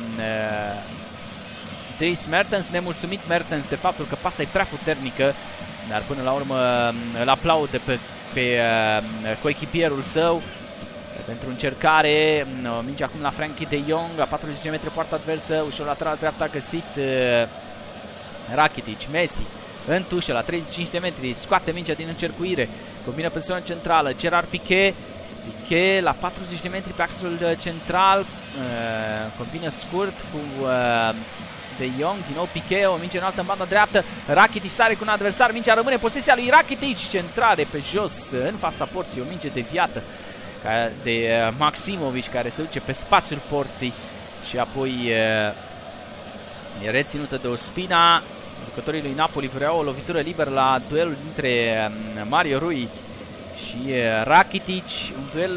Dries Mertens. Nemulțumit Mertens de faptul că pasa e prea puternică, dar până la urmă îl aplaudă pe coechipierul său pentru încercare. Minge acum la Frenkie de Jong la 40 de metri poarta adversă, ușor lateral dreapta a găsit Rakitic. Messi în tușă la 35 de metri, scoate mingea din încercuire, combină pe zona centrală, Gerard Piqué. Piqué la 40 de metri pe axul central, combină scurt cu De Jong, din nou Piqué, o minge înaltă în banda dreaptă, Rakitic sare cu un adversar, mingea rămâne în posesia lui Rakitic, centrare pe jos în fața porții, o minge deviată de Maximovic, care se duce pe spațiul porții și apoi e reținută de Ospina. Jucătorii lui Napoli vreau o lovitură liberă la duelul dintre Mario Rui și Rakitic, un duel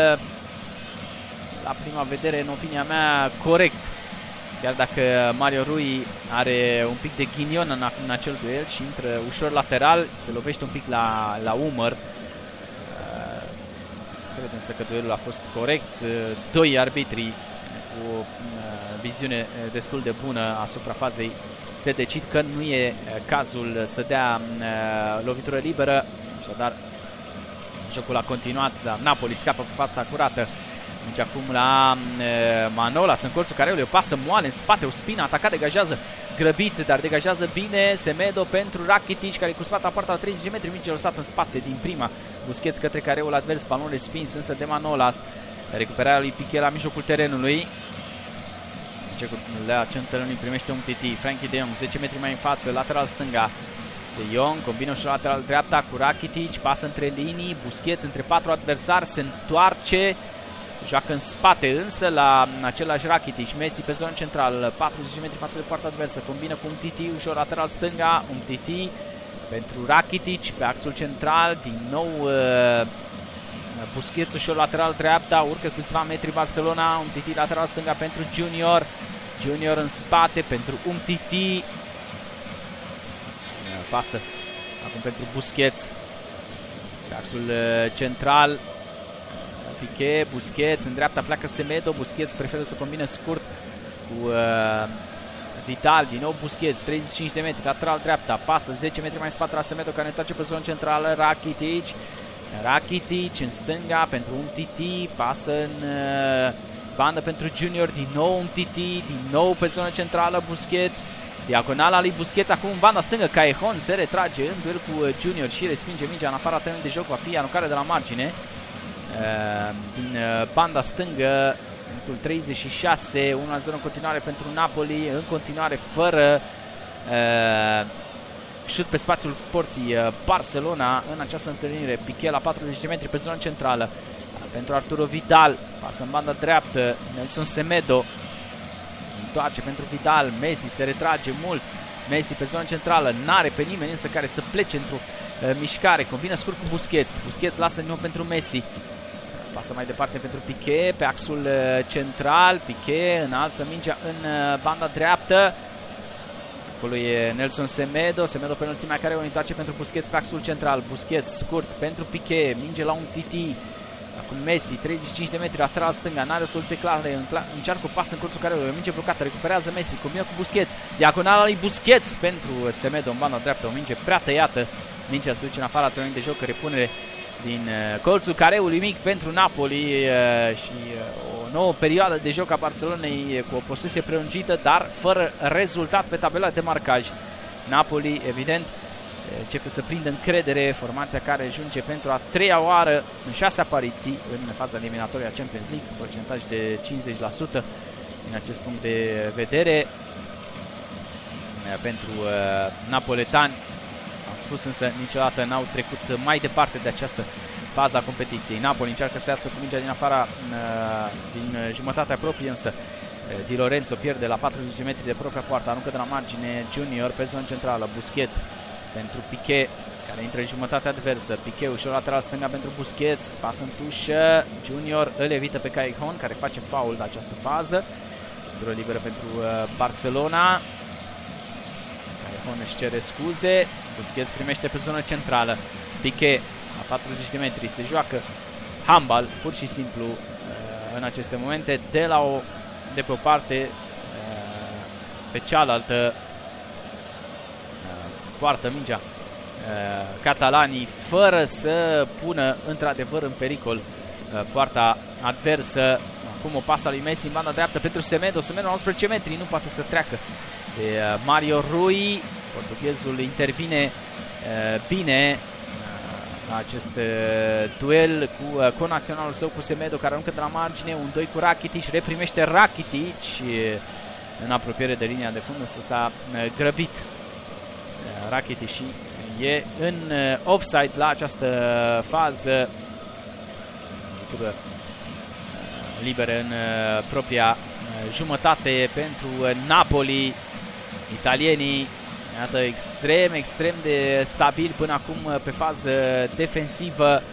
la prima vedere, în opinia mea, corect, chiar dacă Mario Rui are un pic de ghinion în acel duel și intră ușor lateral, se lovește un pic la umăr. Cred însă că duelul a fost corect. Doi arbitri cu o viziune destul de bună asupra fazei se decid că nu e cazul să dea lovitură liberă, așadar jocul a continuat, dar Napoli scapă cu fața curată. Deci acum la Manolas în colțul careului, o pasă moale în spate, Ospina atacat, degajează grăbit, dar degajează bine Semedo pentru Rakitic, care cu spate poarta la 30 de metri, minge lăsat în spate din prima. Busquets către careul advers, balon respins însă de Manolas. Recuperarea lui Piqué la mijlocul terenului. La centralului primește Umtiti, Frenkie de Jong 10 metri mai în față, lateral stânga. De Jong combină și lateral dreapta cu Rakitic, pasă între linii, Busquets între 4 adversari, se întoarce joacă în spate însă la același Rakitic. Messi pe zona centrală, 40 metri față de poarta adversă, combină cu Umtiti, ușor lateral stânga, Umtiti pentru Rakitic pe axul central, din nou Busquets ușor lateral dreapta, urcă câțiva metri Barcelona, Umtiti lateral stânga pentru Junior, Junior în spate pentru Umtiti, pasă acum pentru Busquets pe axul central, Piqué, Busquets în dreapta pleacă Semedo, Busquets preferă să combine scurt cu Vidal, din nou Busquets, 35 de metri, lateral dreapta, pasă 10 metri mai în spate la Semedo care ne întoarce pe zona centrală, Rakitic în stânga pentru Umtiti, pasă în bandă pentru Junior, din nou Umtiti, din nou pe zona centrală Busquets, diagonala lui Busquets, acum în banda stângă Callejon se retrage în duel cu Junior și respinge mingea în afara terenului de joc, va fi aruncare de la margine din banda stângă, minutul 36, 1-0 în continuare pentru Napoli, în continuare fără șut pe spațiul porții Barcelona în această întâlnire. Piqué la 40 de metri pe zona centrală pentru Arturo Vidal, pasă în banda dreaptă, Nelson Semedo întoarce pentru Vidal, Messi se retrage mult, Messi pe zona centrală, n-are pe nimeni însă care să plece într-o mișcare, combină scurt cu Busquets, Busquets lasă din nou pentru Messi, pasă mai departe pentru Piqué pe axul central, Piqué înalță mingea în banda dreaptă, acolo e Nelson Semedo, Semedo pe înălțimea care o întoarce pentru Busquets pe axul central, Busquets scurt pentru Piqué, minge la Umtiti, acum Messi, 35 de metri, lateral stânga, n-are o soluție clară, încearcă o pasă în colțul care o minge blocată, recuperează Messi, combină cu Busquets, diagonala lui Busquets pentru Semedo în banda dreaptă, o minge prea tăiată, mingea se duce în afara terenului de joc, repunere din colțul careului mic pentru Napoli și o nouă perioadă de joc a Barcelonei cu o posesie prelungită, dar fără rezultat pe tabela de marcaj. Napoli, evident, începe să prindă încredere, formația care ajunge pentru a treia oară în 6 apariții în faza eliminatorie a Champions League, procentaj de 50% din acest punct de vedere pentru napoletani. Am spus însă, niciodată n-au trecut mai departe de această fază a competiției. Napoli încearcă să iasă cu mingea din afara, din jumătatea proprie, însă Di Lorenzo pierde la 40 de metri de propria poartă, aruncă de la margine Junior pe zona centrală, Busquets pentru Piqué, care intră în jumătatea adversă, Piqué ușor lateral stânga pentru Busquets, pasă în tușă, Junior îl evită pe Callejon, care face foul de această fază, tură liberă pentru Barcelona, Callejon își cere scuze, Busquets primește pe zona centrală, Piqué la 40 de metri, se joacă handbal, pur și simplu în aceste momente, de pe o parte pe cealaltă poartă mingea catalanii fără să pună într-adevăr în pericol poarta adversă. Acum o pasă a lui Messi în banda dreaptă pentru Semedo, Semedo la 11 metri, nu poate să treacă de Mario Rui, portughezul intervine bine la acest duel cu conaționalul său, cu Semedo, care aruncă de la margine, un 2 cu Rakitic, reprimește Rakitic în apropiere de linia de fund, însă s-a grăbit Rakitic și e în offside la această fază, liberă în propria jumătate pentru Napoli. Italienii, iată, extrem de stabil până acum pe fază defensivă,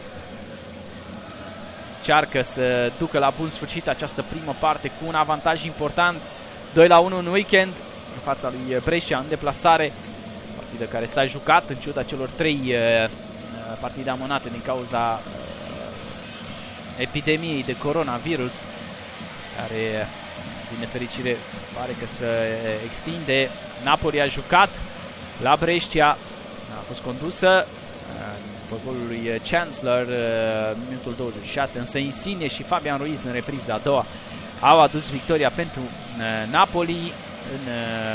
încearcă să ducă la bun sfârșit această primă parte cu un avantaj important, 2-1 în weekend în fața lui Brescia în deplasare, partidă care s-a jucat în ciuda celor 3 partide amânate din cauza epidemiei de coronavirus, care din nefericire pare că se extinde. Napoli a jucat la Brescia, a fost condusă pe golul lui Chancellor minutul 26, însă Insigne și Fabian Ruiz în repriza a doua au adus victoria pentru Napoli în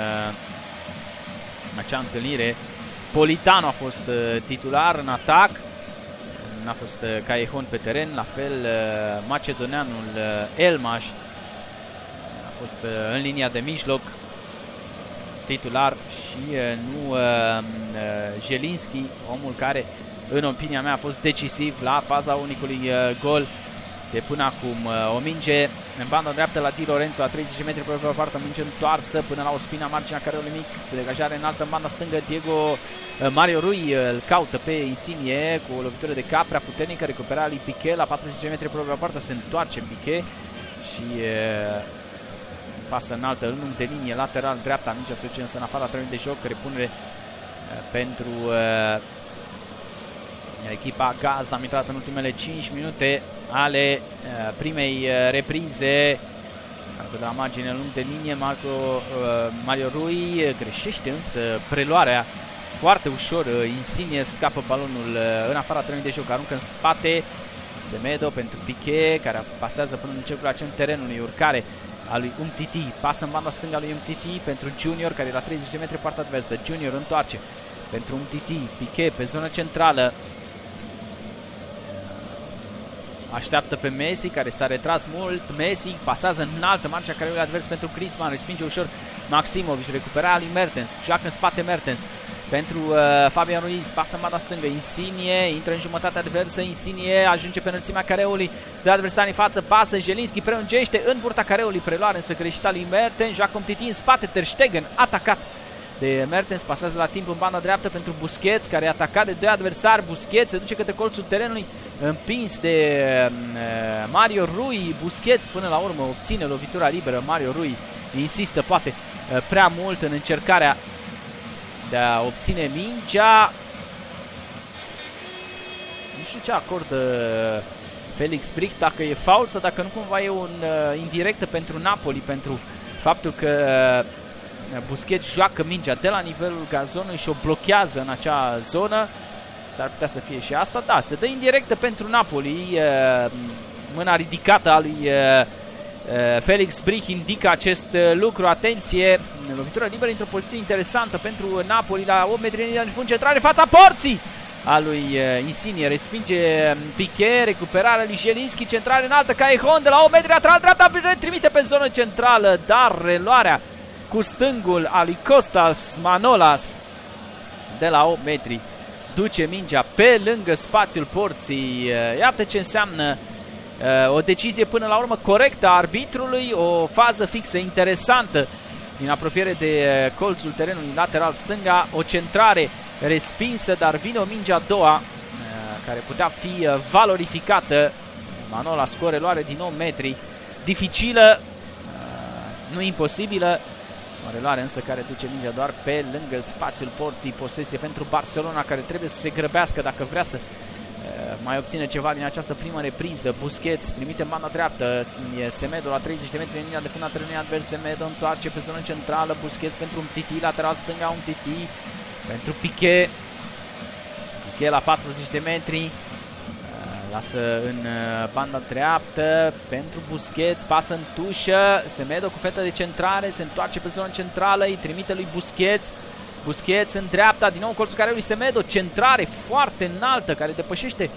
acea întâlnire. Politano a fost titular în atac, n-a fost Callejon pe teren, la fel macedoneanul Elmas a fost în linia de mijloc titular și nu Jelinski, omul care în opinia mea a fost decisiv la faza unicului gol de până acum. O minge în banda dreaptă la Di Lorenzo, la 30 metri pe partea, minge întoarsă până la Ospina, marginea careului mic, degajare înaltă în banda stângă. Mario Rui îl caută pe Insigne cu o lovitură de cap prea puternică, recuperarea lui Piqué la 40 metri pe partea, se întoarce Piqué și pasă înaltă în lung de linie, lateral dreapta, mingea se duce însă în afara terenului de joc, repunere pentru echipa gazdă. Am intrat în ultimele 5 minute ale primei reprize. De la margine lung de linie, Mario Rui greșește însă preluarea foarte ușor. Insigne scapă balonul în afara terenului de joc, aruncă în spate Semedo pentru Piqué, care pasează până în cercul acel terenului, urcare a lui Umtiti, pasă în banda stângă a lui Umtiti pentru Junior, care e la 30 de metri partea adversă. Junior întoarce pentru Umtiti, Piqué pe zona centrală, așteaptă pe Messi, care s-a retras mult. Messi pasează în altă marginea careului advers pentru Griezmann, respinge ușor Maximovic, recuperarea lui Mertens, joacă în spate Mertens pentru Fabian Ruiz, pasă în banda stângă, Insigne intră în jumătatea adversă, Insigne ajunge pe înălțimea careului de adversari în față, pasă, Jelinski prelungește în burta careului, preluare însă greșită lui Mertens, joacă Umtiti în spate, Ter Stegen atacat de Mertens, pasează la timp în banda dreaptă pentru Busquets, care e atacat de doi adversari. Busquets se duce către colțul terenului, împins de Mario Rui. Busquets până la urmă obține lovitura liberă. Mario Rui insistă poate prea mult în încercarea de a obține mingea. Nu știu ce acordă Felix Brig, dacă e faul sau dacă nu cumva e un indirectă pentru Napoli, pentru faptul că Busquets joacă mingea de la nivelul gazonului și o blochează în acea zonă. S-ar putea să fie și asta. Da, se dă indirectă pentru Napoli. Mâna ridicată a lui Felix Brig indică acest lucru. Atenție, lovitura liberă într-o poziție interesantă pentru Napoli la 8 metri de fund, centrare fața porții a lui Insigne, respinge Piqué, recuperarea lui Jelinski, centrare înaltă, Callejon de la 8 metri lateral dreapta, trimite pe zonă centrală, dar reluarea cu stângul a lui Costas Manolas de la 8 metri duce mingea pe lângă spațiul porții. Iată ce înseamnă o decizie până la urmă corectă a arbitrului, o fază fixă interesantă din apropiere de colțul terenului lateral stânga, o centrare respinsă, dar vine o minge a doua care putea fi valorificată. Manolas cu o reluare din 8 metri, dificilă, nu imposibilă. O reluare însă care duce mingea doar pe lângă spațiul porții. Posesie pentru Barcelona, care trebuie să se grăbească dacă vrea să mai obține ceva din această primă repriză. Busquets trimite în banda dreaptă, Semedo la 30 de metri în linia de fund a terenului advers. Semedo întoarce pe zonă centrală, Busquets pentru Umtiti, lateral stânga Umtiti pentru Piqué. Piqué la 40 de metri, lasă în banda dreaptă pentru Busquets, pasă în tușă, Semedo cu fetă de centrare, se întoarce pe zona centrală, îi trimite lui Busquets. Busquets în dreapta, din nou colțul careului Semedo, centrare foarte înaltă care depășește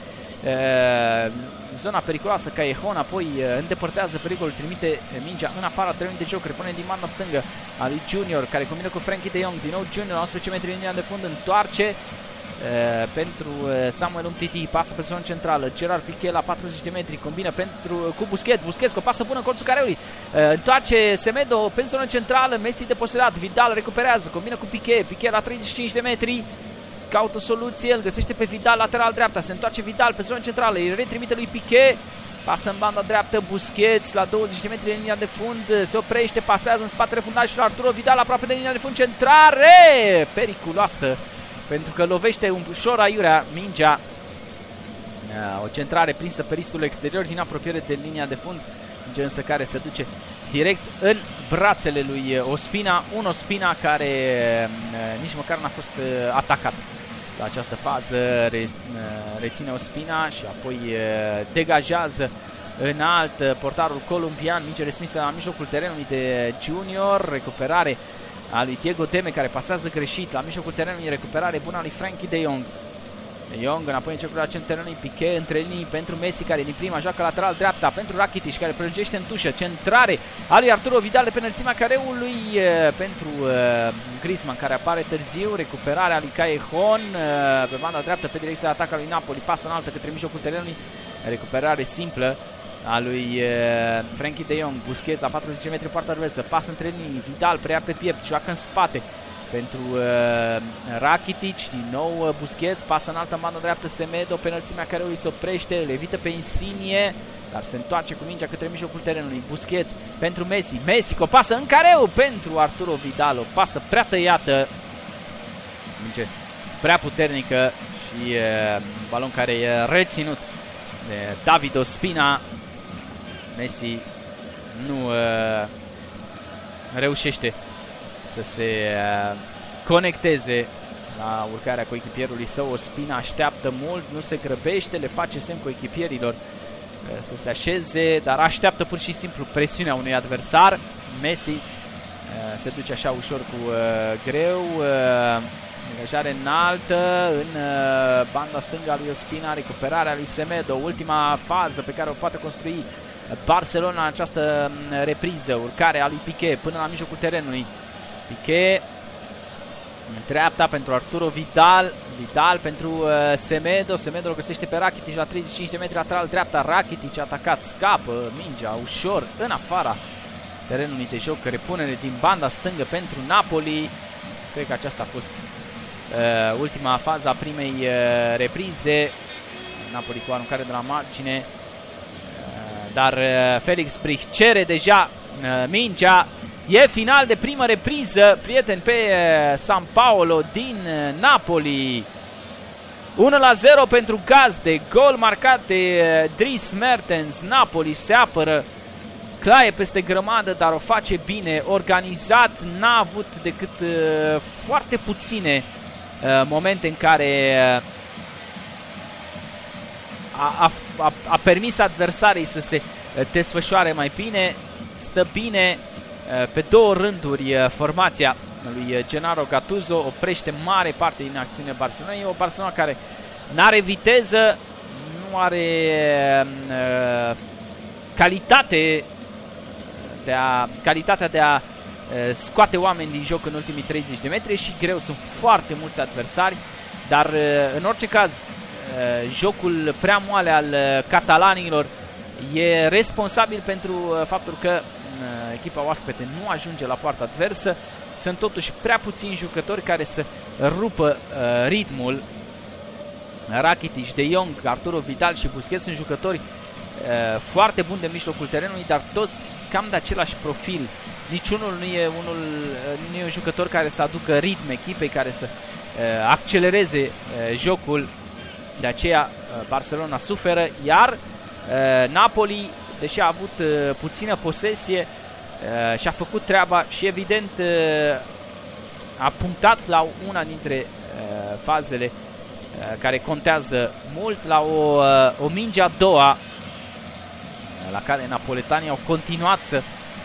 zona periculoasă Callejon, apoi îndepărtează pericolul, trimite mingea în afara terenului de joc, repune din banda stângă a lui Junior, care combină cu Frenkie de Jong, din nou Junior la 11 metri în linia de fund, întoarce pentru Samuel Umtiti, pasă pe zona centrală, Gerard Piqué la 40 de metri, combină cu Busquets, Busquets cu o pasă bună în colțul careului, întoarce Semedo pe zona centrală, Messi deposedat, Vidal recuperează, combină cu Piqué, Piqué la 35 de metri, caută o soluție, îl găsește pe Vidal lateral dreapta, se întoarce Vidal pe zona centrală, îi retrimite lui Piqué, pasă în banda dreaptă, Busquets la 20 de metri în linia de fund, se oprește, pasează în spatele fundașilor, Arturo Vidal aproape de linia de fund, centrare periculoasă, pentru că lovește ușor aiurea mingea, o centrare prinsă pe ristul exterior din apropiere de linia de fund, minge însă care se duce direct în brațele lui Ospina, un Ospina care nici măcar n-a fost atacat la această fază, reține Ospina și apoi degajează înalt portarul columbian, minge respingă la mijlocul terenului de Junior, recuperare a lui Diego Deme care pasează greșit la mijlocul terenului, recuperare bună a lui Frenkie de Jong. De Jong înapoi în cercul acel terenului, Piqué între linii pentru Messi care din prima joacă lateral dreapta pentru Rakitic care prelungește în tușă, centrare a lui Arturo Vidal de pe înălțimea careului pentru Griezmann care apare târziu, recuperarea lui Callejon pe banda dreaptă pe direcția atacului Napoli, pasă înaltă către mijlocul terenului, recuperare simplă a lui Frenkie de Jong. Busquets la 40 metri poartă adversă, pas între linii, Vidal preia pe piept, joacă în spate pentru Rakitic, din nou Busquets, pasă în altă bandă dreaptă, Semedo pe înălțimea care îi se oprește, îl evită pe Insigne, dar se întoarce cu mingea către mijlocul terenului. Busquets pentru Messi, Messi cu o pasă în careu pentru Arturo Vidal, o pasă prea tăiată, minge prea puternică și balon care e reținut de David Ospina. Messi nu reușește să se conecteze la urcarea coechipierului său. Ospina așteaptă mult, nu se grăbește, le face semn coechipierilor să se așeze, dar așteaptă pur și simplu presiunea unui adversar. Messi se duce așa ușor cu greu, degajare înaltă în banda stângă a lui Ospina, recuperarea lui Semedo, ultima fază pe care o poate construi Barcelona în această repriză, urcarea a lui Piqué până la mijlocul terenului. Piqué în dreapta pentru Arturo Vidal, Vidal pentru Semedo, Semedo îl găsește pe Rakitic la 35 de metri lateral dreapta, Rakitic atacat, scapă mingea ușor în afara terenului de joc, repunere din banda stângă pentru Napoli. Cred că aceasta a fost ultima fază a primei reprize. Napoli cu aruncare de la margine, dar Felix Brych cere deja mingea. E final de primă repriză, prieteni, pe San Paolo din Napoli. 1-0 pentru gazde, gol marcat de Dries Mertens. Napoli se apără, claie peste grămadă, dar o face bine, organizat. N-a avut decât foarte puține momente în care a permis adversarii să se desfășoare mai bine. Stă bine pe două rânduri formația lui Gennaro Gattuso, oprește mare parte din acțiune Barcelona. E o Barcelona care nu are viteză, nu are calitatea de a scoate oameni din joc în ultimii 30 de metri și greu, sunt foarte mulți adversari, dar în orice caz jocul prea moale al catalanilor e responsabil pentru faptul că echipa oaspete nu ajunge la poarta adversă. Sunt totuși prea puțini jucători care să rupă ritmul. Rakitic, De Jong, Arturo Vidal și Busquets sunt jucători foarte buni de mijlocul terenului, dar toți cam de același profil. Niciunul nu e un jucător care să aducă ritm echipei, care să accelereze jocul. De aceea Barcelona suferă, iar Napoli, deși a avut puțină posesie, și-a făcut treaba și evident a punctat la una dintre fazele care contează mult, la o minge a doua la care napoletanii au continuat să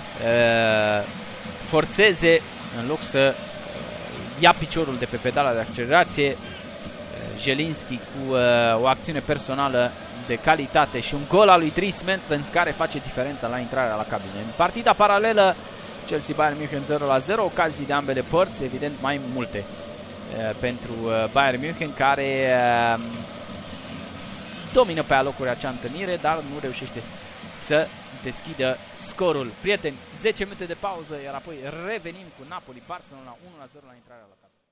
forțeze în loc să ia piciorul de pe pedala de accelerație. Jelinski cu o acțiune personală de calitate și un gol al lui Dries Mertens care face diferența la intrarea la cabine. În partida paralelă, Chelsea-Bayern München 0-0, ocazii de ambele părți, evident mai multe pentru Bayern München, care domină pe alocuri acea întâlnire, dar nu reușește să deschidă scorul. Prieteni, 10 minute de pauză, iar apoi revenim cu Napoli-Barcelona 1-0 la intrarea la cabine.